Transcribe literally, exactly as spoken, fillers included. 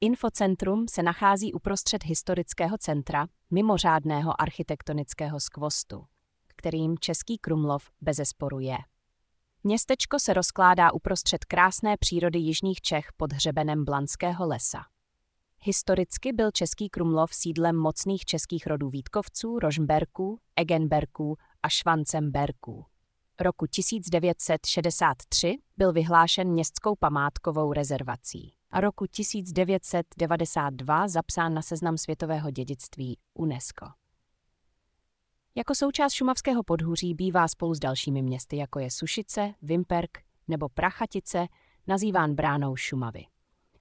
Infocentrum se nachází uprostřed historického centra, mimořádného architektonického skvostu, kterým Český Krumlov bezesporu je. Městečko se rozkládá uprostřed krásné přírody jižních Čech pod hřebenem Blanského lesa. Historicky byl Český Krumlov sídlem mocných českých rodů Vítkovců, Rožmberků, Egenberků a Schwanzenberků. Roku tisíc devět set šedesát tři byl vyhlášen městskou památkovou rezervací a roku tisíc devět set devadesát dva zapsán na seznam světového dědictví UNESCO. Jako součást šumavského podhůří bývá spolu s dalšími městy, jako je Sušice, Vimperk nebo Prachatice, nazýván Bránou Šumavy.